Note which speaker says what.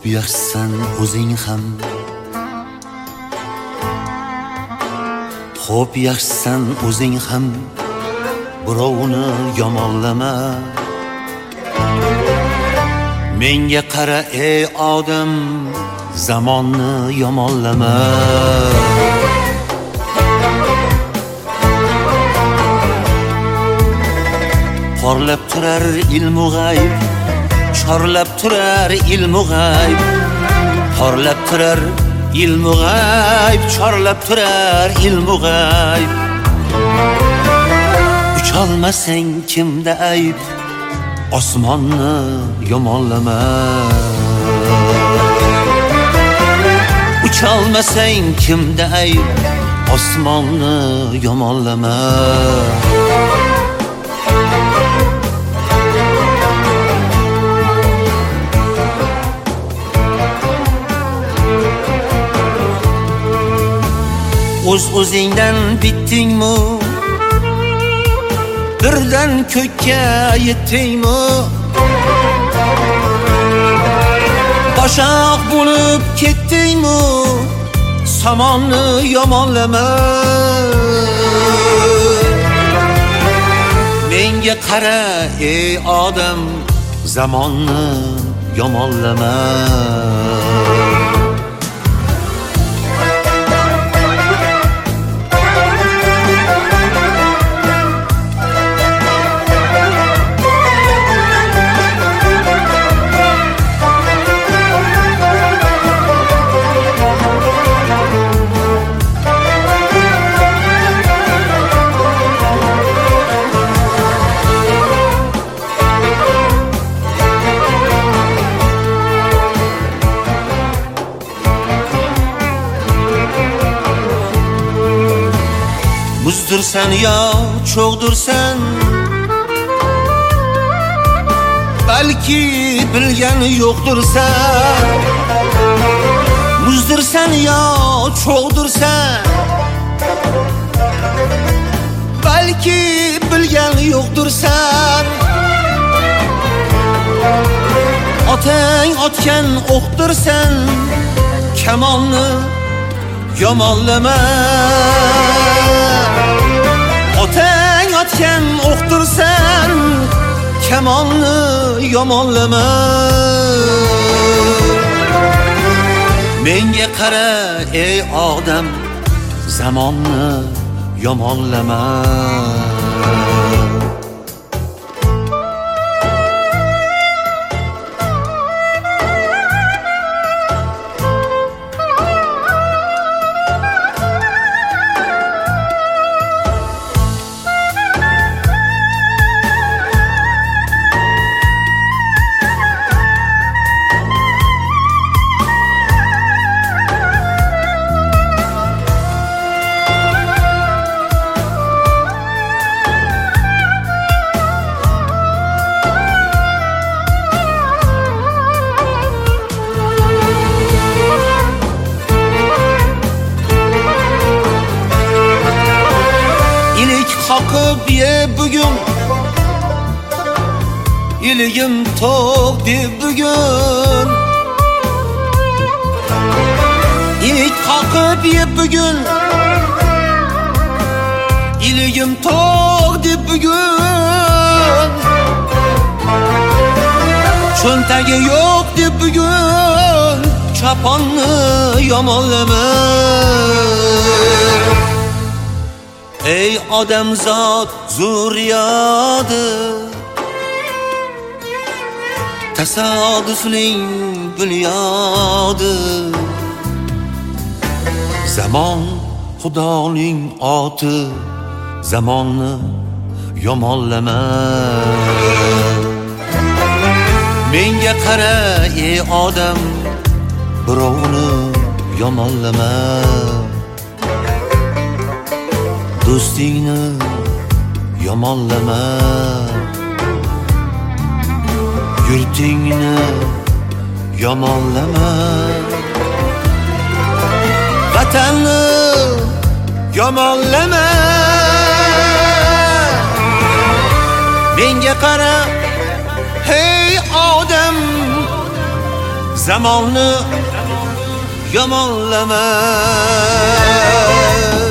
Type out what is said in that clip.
Speaker 1: yaxshisan o'zing ham, xo'p yaxshisan o'zing ham, birovni yomonlama. Menga qara ey odam, zamonni yomonlama. Porlab turar ilmu g'ayb, chorlab turar ilmu g'ayb. Porlab turar ilmu g'ayb, chorlab turar ilmu g'ayb. Ucholmasang kimda ayb, osmonni yomonlama. Ucholmasang kimda ayb, osmonni yomonlama. O'z-o'zingdan bitdingmi? Birdan ko'kka yetdingmi? Boshaq bo'lib ketdingmi? Samonni yomonlama. Menga qara ey odam, zamonni yomonlama. Muzdursan yo cho'g'dursan, balki bilgani yo'qdirsan. Muzdursan yo cho'g'dursan, balki bilgani yo'qdirsan. Otang otgan o'qdirsan, kamonni yomonlama. Otang otgan o'qdirsan, kamonni yomonlama. Menga qara ey odam, zamonni yomonlama. Qoqib ye bugun, iligim to'q deb bugun. Ilik qoqib ye bugun, iligim to'q deb bugun. Cho'ntagi yo'q deb bugun, choponni yomonlama. Ey odamzod zurriyodi, tasodifning bunyodi. Zamon Xudoning oti, zamonni yomonlama. Menga qara ey odam, birovni yomonlama. Do'stingni yomonlama. Yurtingni yomonlama. Vatanni yomonlama. Menga qara hey odam, zamonni yomonlama.